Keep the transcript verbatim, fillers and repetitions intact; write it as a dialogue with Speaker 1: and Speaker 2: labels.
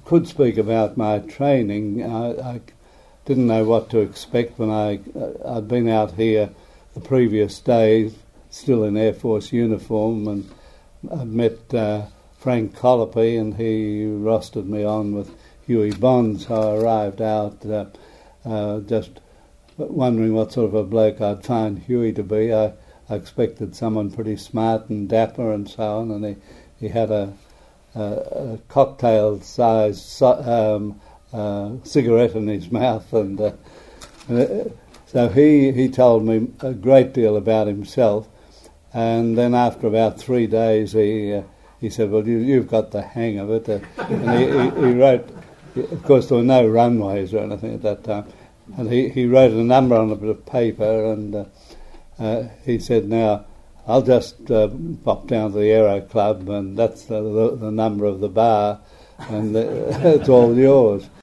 Speaker 1: could speak about my training. I, I didn't know what to expect when I, uh, I'd been out here the previous day, still in Air Force uniform, and I'd met uh, Frank Colopy, and he rostered me on with Huey Bonds. So I arrived out uh, uh, just wondering what sort of a bloke I'd find Huey to be. I, I expected someone pretty smart and dapper and so on, and he, he had a, a, a cocktail-sized um, uh, cigarette in his mouth, and uh, uh, so he, he told me a great deal about himself. And then after about three days, he uh, he said, "Well, you, you've got the hang of it." Uh, and he, he, he wrote, of course, there were no runways or anything at that time, and he, he wrote a number on a bit of paper, and uh, uh, he said, "Now, I'll just uh, pop down to the Aero Club, and that's the, the, the number of the bar, and uh, it's all yours."